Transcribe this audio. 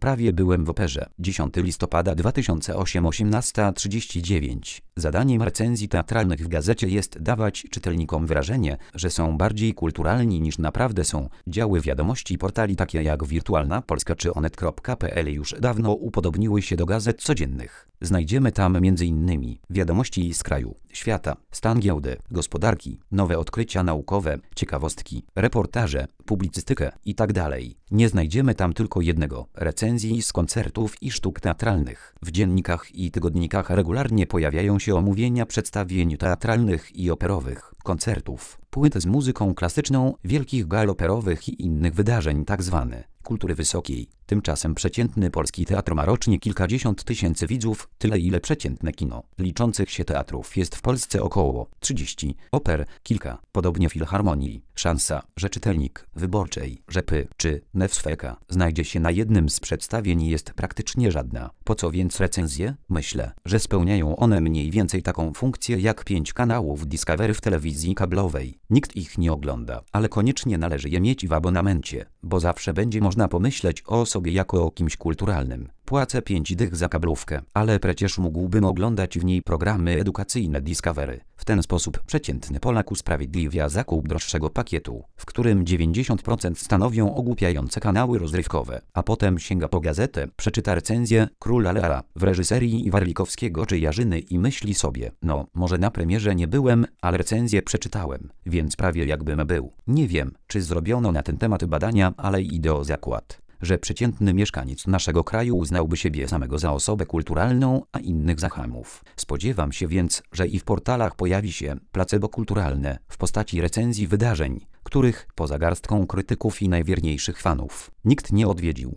sprawie byłem w operze. 10 listopada 2008, 18:39. Zadaniem recenzji teatralnych w gazecie jest dawać czytelnikom wrażenie, że są bardziej kulturalni niż naprawdę są. Działy wiadomości portali takie jak Wirtualna Polska czy Onet.pl już dawno upodobniły się do gazet codziennych. Znajdziemy tam m.in. wiadomości z kraju, świata, stan giełdy, gospodarki, nowe odkrycia naukowe, ciekawostki, reportaże, publicystykę itd. Nie znajdziemy tam tylko jednego, recenzji z koncertów i sztuk teatralnych. W dziennikach i tygodnikach regularnie pojawiają się omówienia przedstawień teatralnych i operowych, koncertów, płyt z muzyką klasyczną, wielkich gal operowych i innych wydarzeń tzw. kultury wysokiej. Tymczasem przeciętny polski teatr ma rocznie kilkadziesiąt tysięcy widzów, tyle ile przeciętne kino liczących się teatrów jest w Polsce około 30, oper kilka, podobnie filharmonii. Szansa, że czytelnik Wyborczej, Rzepy czy Newsweeka znajdzie się na jednym z przedstawień jest praktycznie żadna. Po co więc recenzje? Myślę, że spełniają one mniej więcej taką funkcję jak 5 kanałów Discovery w telewizji kablowej. Nikt ich nie ogląda, ale koniecznie należy je mieć w abonamencie, bo zawsze będzie można pomyśleć o sobie jako o kimś kulturalnym. Płacę 5 dych za kablówkę, ale przecież mógłbym oglądać w niej programy edukacyjne Discovery. W ten sposób przeciętny Polak usprawiedliwia zakup droższego pakietu, w którym 90% stanowią ogłupiające kanały rozrywkowe, a potem sięga po gazetę, przeczyta recenzję Króla Leara w reżyserii Warlikowskiego czy Jarzyny i myśli sobie, no, może na premierze nie byłem, ale recenzję przeczytałem, więc prawie jakbym był. Nie wiem, czy zrobiono na ten temat badania, ale idę o zakład, że przeciętny mieszkaniec naszego kraju uznałby siebie samego za osobę kulturalną, a innych za chamów. Spodziewam się więc, że i w portalach pojawi się placebo kulturalne w postaci recenzji wydarzeń, których, poza garstką krytyków i najwierniejszych fanów, nikt nie odwiedził.